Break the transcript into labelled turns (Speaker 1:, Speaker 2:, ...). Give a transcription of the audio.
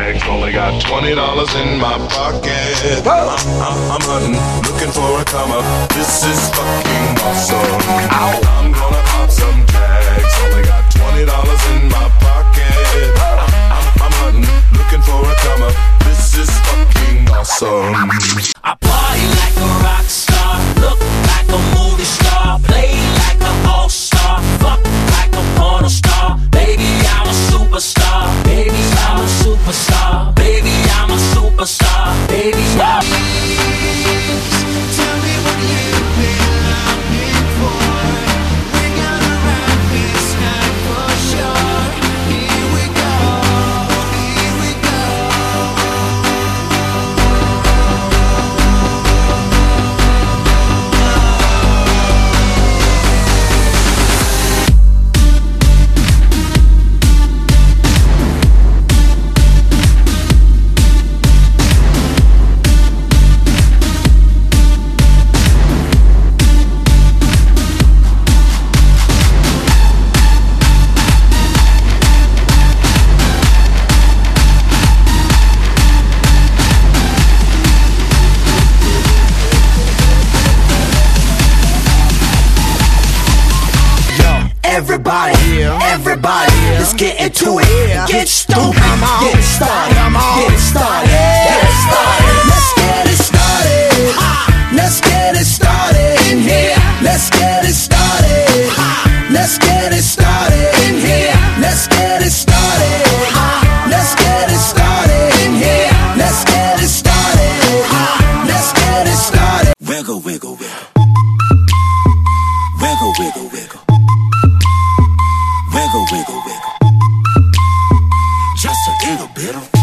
Speaker 1: tags. Only got $20 in my pocket. I'm hunting, looking for a come up. This is fucking awesome. I'm gonna pop some tags. Only got $20 in my pocket. I'm hunting, looking for a come up. This is fucking awesome.
Speaker 2: I party like a rock star, look like a movie star, play like an all-star, fuck like a porno star. Baby, I'm a superstar. Baby, I'm a superstar. Baby, I'm a superstar. Baby, I'm
Speaker 3: Tell me what you've been longing for. We're gonna rock this night for sure. Here we go, here we go.
Speaker 4: Everybody, everybody, let's get into it. Get stupid, get started, get started, get started. Let's get it started. Let's get it started in here. Let's get it started. Let's get it started in here. Let's get it started. Let's get it started in here. Let's get it started. Let's get it started.
Speaker 2: wiggle, wiggle, wiggle, wiggle, wiggle, wiggle. Wiggle, wiggle, wiggle. Just a little bit of